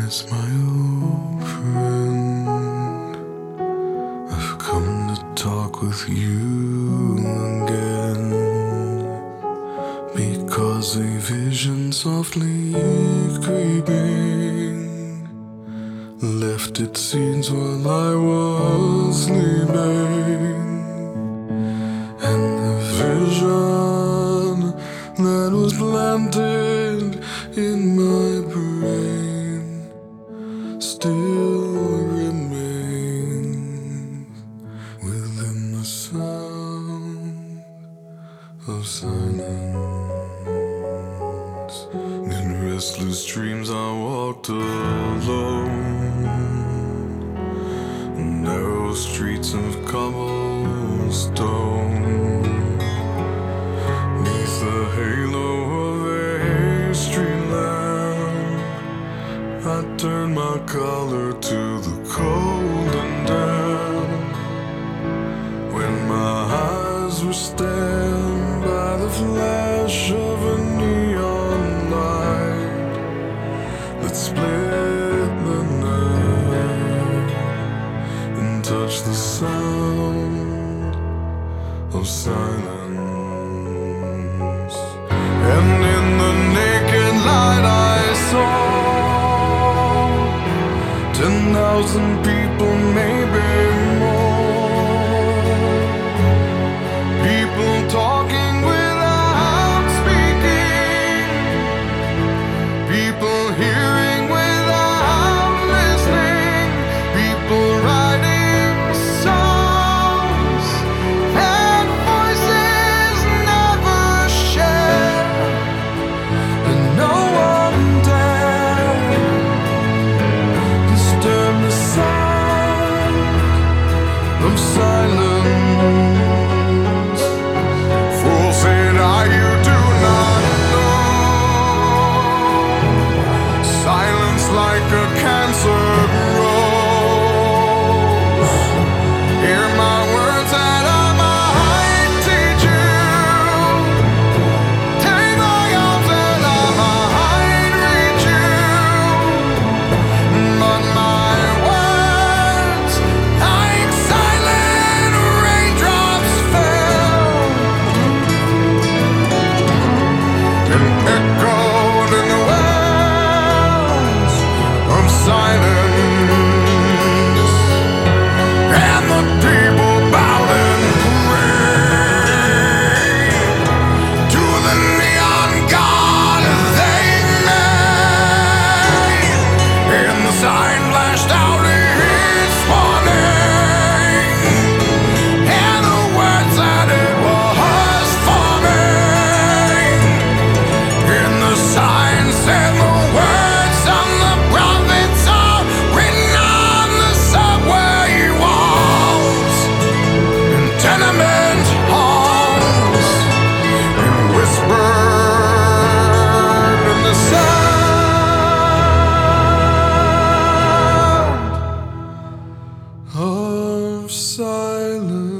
It's my old friend. I've come to talk with you again, because a vision softly creeping left its seeds while I was sleeping. And the vision that was planted in my brain still remains within the sound of silence. In restless dreams I walked alone, narrow streets of cobblestone. Neath the halo of a street lamp, I turned my collar to the cold and damp. When my eyes were stabbed by the flash of a neon light that split the night and touched the sound of silence. And in the naked light I saw 10,000 people, maybe more. People talking without speaking, people hearing without listening, people writing songs that voices never share, and no one dared disturb the sound of silence. Fool, said I, you do not know. Silence like a cancer grows. Hear my words that I might teach you. Take my arms that I might reach you. But my words, like silent raindrops, fell and echoed in the wells of silence. And the people bowed and prayed to the neon god they made. And the sign flashed out its warning, and the words that it was forming. And the sign said the words on the prophets are written on the subway walls, in tenement halls, and whispered in the sound of silence.